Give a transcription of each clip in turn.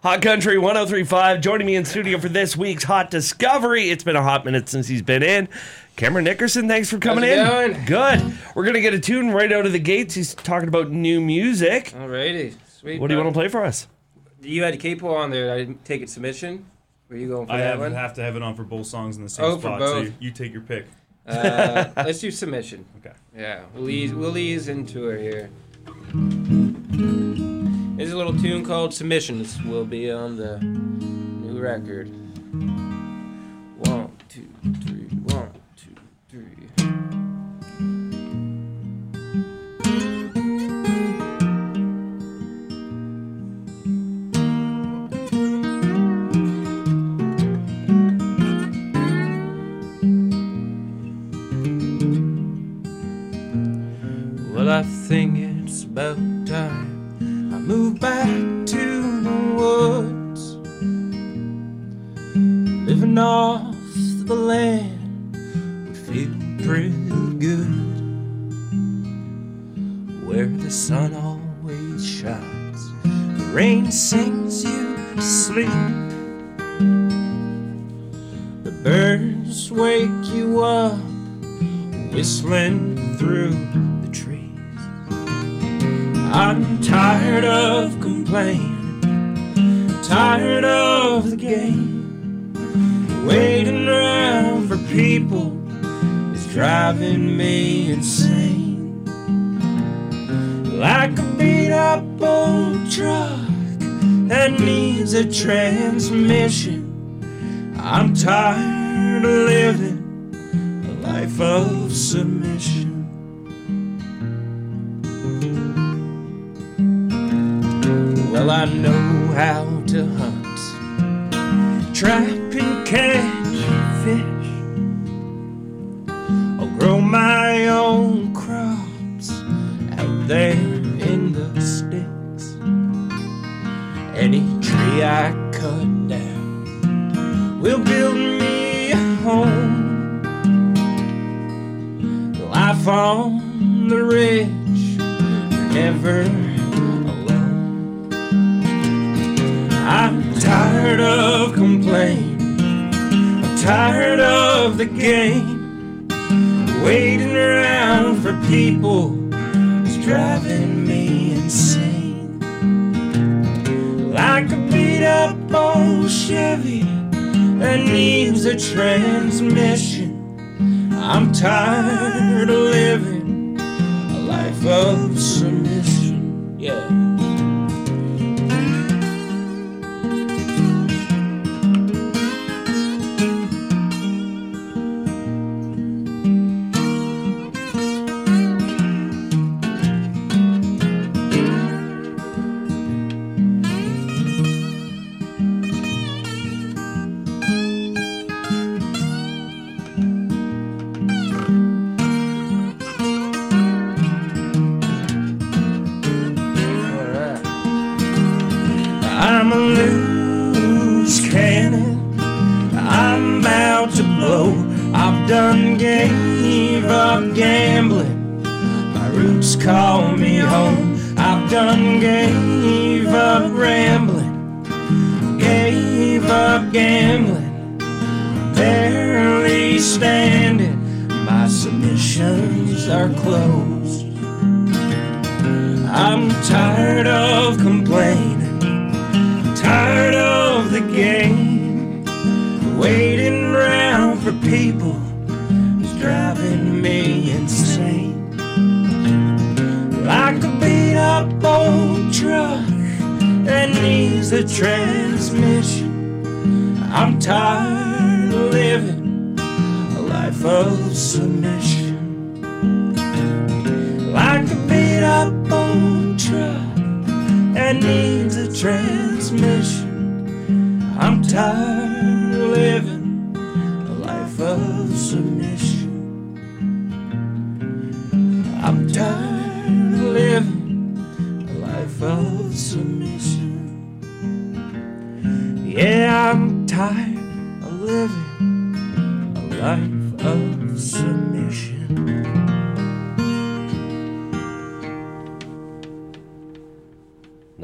Hot Country 103.5. Joining me in studio for this week's Hot Discovery. It's been a hot minute since he's been in. Cameron Nickerson, thanks for coming in. How's it going? Good. We're going to get a tune right out of the gates. He's talking about new music. Alrighty. Sweet. What do you want to play for us? You had a capo on there. I didn't take it submission. Were you going for I that one? have to have it on for both songs in the same Oh, for spot, both. so you take your pick. Let's do submission. Okay. Yeah, we'll ease into it here. There's a little tune called Submissions. Will be on the new record. 1, 2, 3, 1, 2, 3. Well, I think it's about time I move back to the woods. Living off the land would feel pretty good, where the sun always shines, the rain sings you to sleep, the birds wake you up whistling through the trees. I'm tired of complaining, tired of the game. Waiting around for people is driving me insane. Like a beat up old truck that needs a transmission, I'm tired of living a life of submission. Well, I know how to hunt, trap and catch fish. I'll grow my own crops out there in the sticks. Any tree I cut down will build me a home. Life on the ridge, never alone. I'm tired of complaining, I'm tired of the game. Waiting around for people is driving me insane. Like a beat up old Chevy that needs a transmission, I'm tired of living a life of submission. Yeah. I'm a loose cannon, I'm about to blow. I've done gave up gambling, my roots call me home. I've done gave up rambling, gave up gambling, barely standing, my submissions are closed. I'm tired of complaining, tired of the game. Waiting around for people is driving me insane. Like a beat up old truck that needs a transmission, I'm tired of living a life of submission. Like a beat up old truck that needs a transmission, I'm tired of living a life of submission. I'm tired of living a life of submission. Yeah, I'm tired of living a life of submission.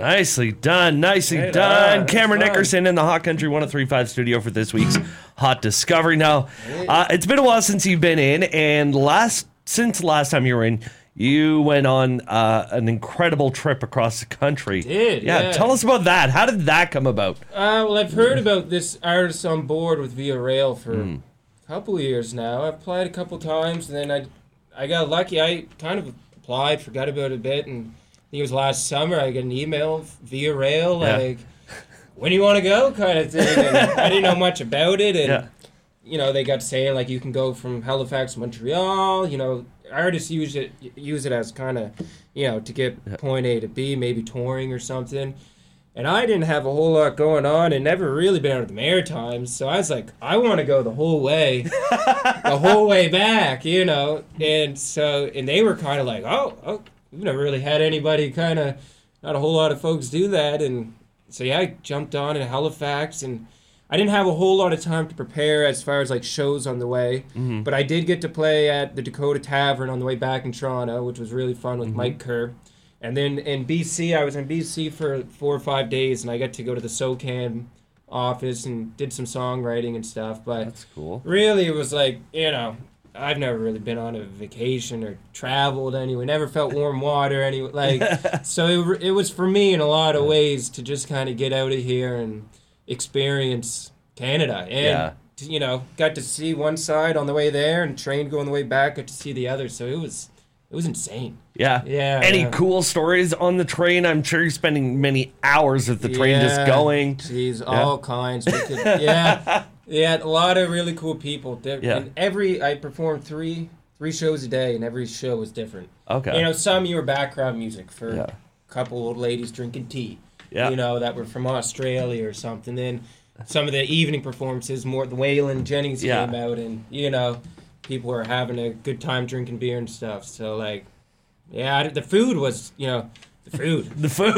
Nicely done. Nicely Right done. on. Cameron That's fun. Nickerson in the Hot Country 103.5 studio for this week's Hot Discovery. Now, it's been a while since you've been in, and since last time you were in, you went on an incredible trip across the country. Did, yeah. Tell us about that. How did that come about? Well, I've heard about this artist on board with Via Rail for a couple of years now. I've applied a couple times, and then I got lucky. I kind of applied, forgot about it a bit, and I think it was last summer. I got an email Via Rail, Yeah. like, when do you want to go, kind of thing. And I didn't know much about it, and Yeah. you know, they got saying like you can go from Halifax to Montreal. You know, artists use it as kind of, you know, to get point A to B, maybe touring or something. And I didn't have a whole lot going on and never really been out of the Maritimes. So I was like, I want to go the whole way, the whole way back, you know. And they were kind of like, oh, we've never really had anybody not a whole lot of folks do that. And so, yeah, I jumped on in Halifax, and I didn't have a whole lot of time to prepare as far as like shows on the way. But I did get to play at the Dakota Tavern on the way back in Toronto, which was really fun with Mike Kerr. And then in BC, I was in BC for 4 or 5 days, and I got to go to the SOCAN office and did some songwriting and stuff. But That's cool. really, it was like, you know, I've never really been on a vacation or traveled anywhere. Never felt warm water anyway. Like, so it was for me in a lot of ways to just kind of get out of here and experience Canada. And you know, got to see one side on the way there, and train going the way back. Got to see the other. So it was insane. Yeah. Yeah, Any yeah. cool stories on the train? I'm sure you're spending many hours with the train just going. Jeez, all kinds. We could, yeah, a lot of really cool people. Yeah. And I performed three shows a day, and every show was different. Okay. You know, some you were background music for Yeah. a couple old ladies drinking tea. Yeah. You know, that were from Australia or something. Then some of the evening performances, more the Waylon Jennings Yeah. came out, and you know, people were having a good time drinking beer and stuff. So like, yeah, the food was, you know, the food. The food?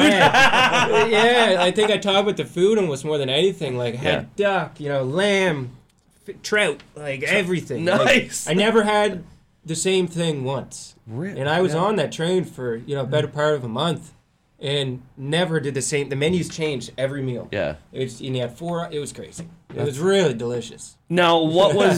Yeah, I think I talked about the food almost more than anything. Like, I had duck, you know, lamb, trout, like everything. Nice. Like, I never had the same thing once. Really? And I was on that train for, you know, a better part of a month, and never did the same. The menus changed every meal. Yeah. And you had 4. It was crazy. It was really delicious. Now, what was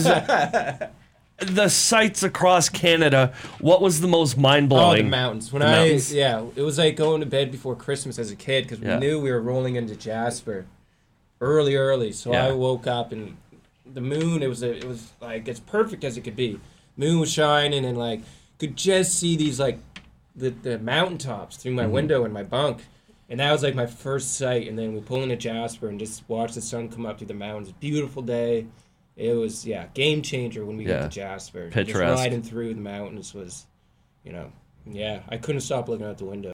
the sights across Canada? What was the most Oh, the mind-blowing? mountains. When The mountains. it was like going to bed before Christmas as a kid, because we knew we were rolling into Jasper early. So Yeah. I woke up, and the moon, it was like as perfect as it could be. Moon was shining, and like could just see these like the mountaintops through my window in my bunk. And that was like my first sight. And then we pull into Jasper and just watch the sun come up through the mountains. Beautiful day. It was, game changer when we got to Jasper. Picturesque. Just riding through the mountains was, you know, I couldn't stop looking out the window.